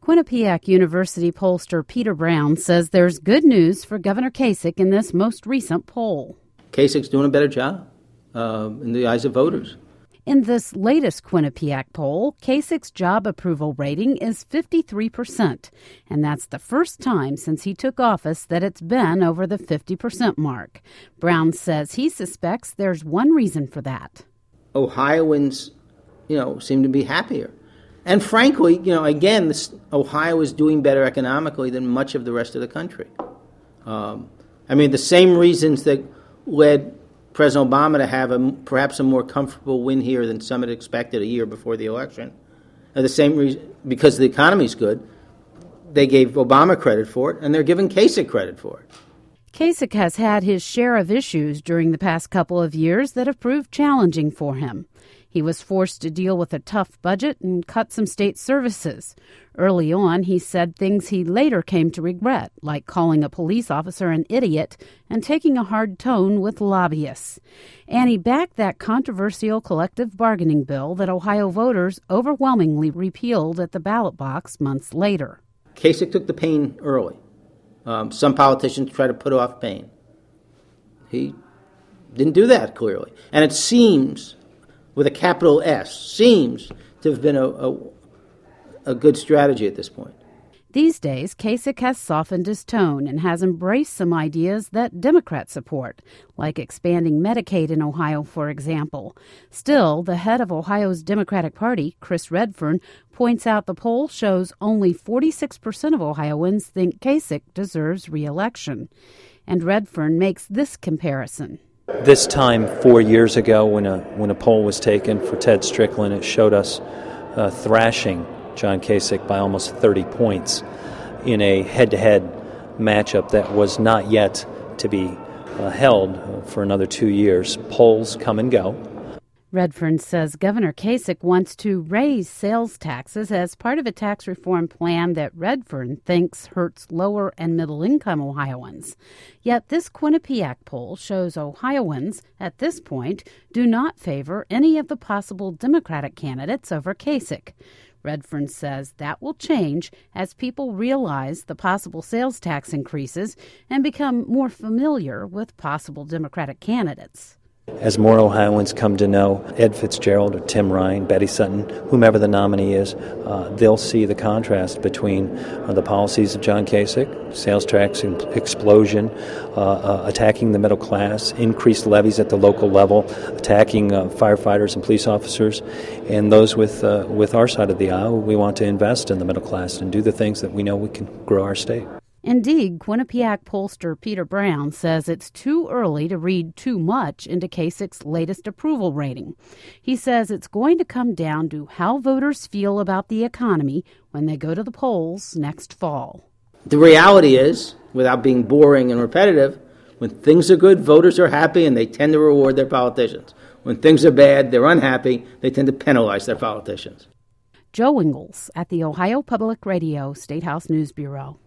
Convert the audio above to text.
Quinnipiac University pollster Peter Brown says there's good news for Governor Kasich in this most recent poll. Kasich's doing a better job in the eyes of voters. In this latest Quinnipiac poll, Kasich's job approval rating is 53%, and that's the first time since he took office that it's been over the 50% mark. Brown says he suspects there's one reason for that. Ohioans, seem to be happier. And frankly, again, Ohio is doing better economically than much of the rest of the country. The same reasons that led President Obama to have perhaps a more comfortable win here than some had expected a year before the election are the same reason, because the economy's good. They gave Obama credit for it, and they're giving Kasich credit for it. Kasich has had his share of issues during the past couple of years that have proved challenging for him. He was forced to deal with a tough budget and cut some state services. Early on, he said things he later came to regret, like calling a police officer an idiot and taking a hard tone with lobbyists. And he backed that controversial collective bargaining bill that Ohio voters overwhelmingly repealed at the ballot box months later. Kasich took the pain early. Some politicians try to put off pain. He didn't do that, clearly. And it seems, with a capital S, seems to have been a good strategy at this point. These days, Kasich has softened his tone and has embraced some ideas that Democrats support, like expanding Medicaid in Ohio, for example. Still, the head of Ohio's Democratic Party, Chris Redfern, points out the poll shows only 46% of Ohioans think Kasich deserves re-election. And Redfern makes this comparison. This time 4 years ago, when a poll was taken for Ted Strickland, it showed us thrashing John Kasich by almost 30 points in a head-to-head matchup that was not yet to be held for another 2 years. Polls come and go. Redfern says Governor Kasich wants to raise sales taxes as part of a tax reform plan that Redfern thinks hurts lower and middle-income Ohioans. Yet this Quinnipiac poll shows Ohioans, at this point, do not favor any of the possible Democratic candidates over Kasich. Redfern says that will change as people realize the possible sales tax increases and become more familiar with possible Democratic candidates. As more Ohioans come to know Ed Fitzgerald or Tim Ryan, Betty Sutton, whomever the nominee is, they'll see the contrast between the policies of John Kasich, sales tax explosion, attacking the middle class, increased levies at the local level, attacking firefighters and police officers, and those with our side of the aisle. We want to invest in the middle class and do the things that we know we can grow our state. Indeed, Quinnipiac pollster Peter Brown says it's too early to read too much into Kasich's latest approval rating. He says it's going to come down to how voters feel about the economy when they go to the polls next fall. The reality is, without being boring and repetitive, when things are good, voters are happy and they tend to reward their politicians. When things are bad, they're unhappy, they tend to penalize their politicians. Joe Ingles at the Ohio Public Radio State House News Bureau.